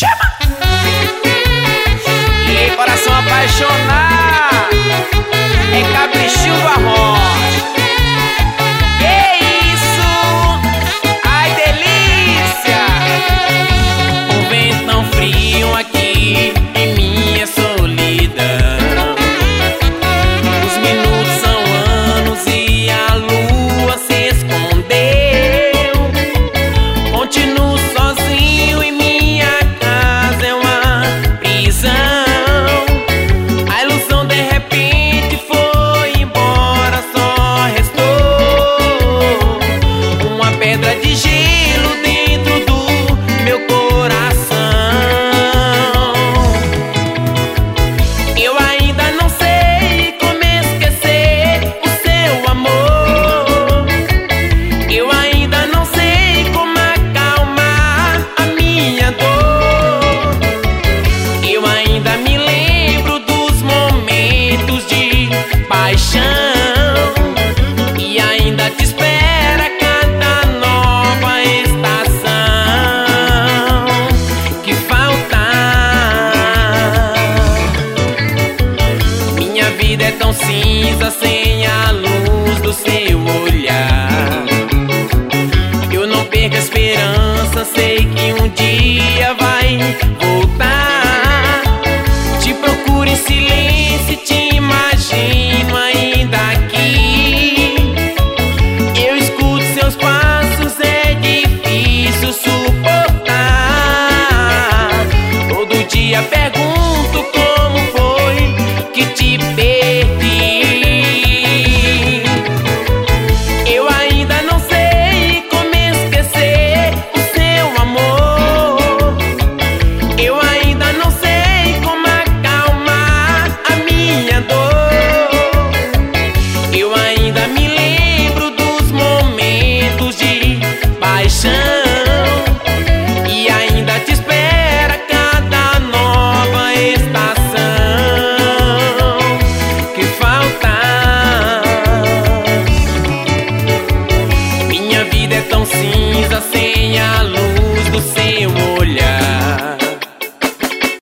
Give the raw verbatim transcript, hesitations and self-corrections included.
chama! E coração apaixonado é capricho do arroz. Que isso? Ai, delícia! O vento tão frio aqui em minha solidão. Os minutos são anos e a lua se escondeu. Continuo sozinho e minha casa é uma prisão. A ilusão de repente foi embora, só restou uma pedra de gelo dentro do meu coração. Eu ainda não sei como esquecer o seu amor. Eu ainda não sei como acalmar a minha dor. Eu ainda me lembro dos momentos de paixão e ainda te espera cada nova estação que faltar. Minha vida é tão cinza sem a luz do seu olhar. Eu não perco a esperança, sei que um dia vai voltar. Te procuro em silêncio, te imagino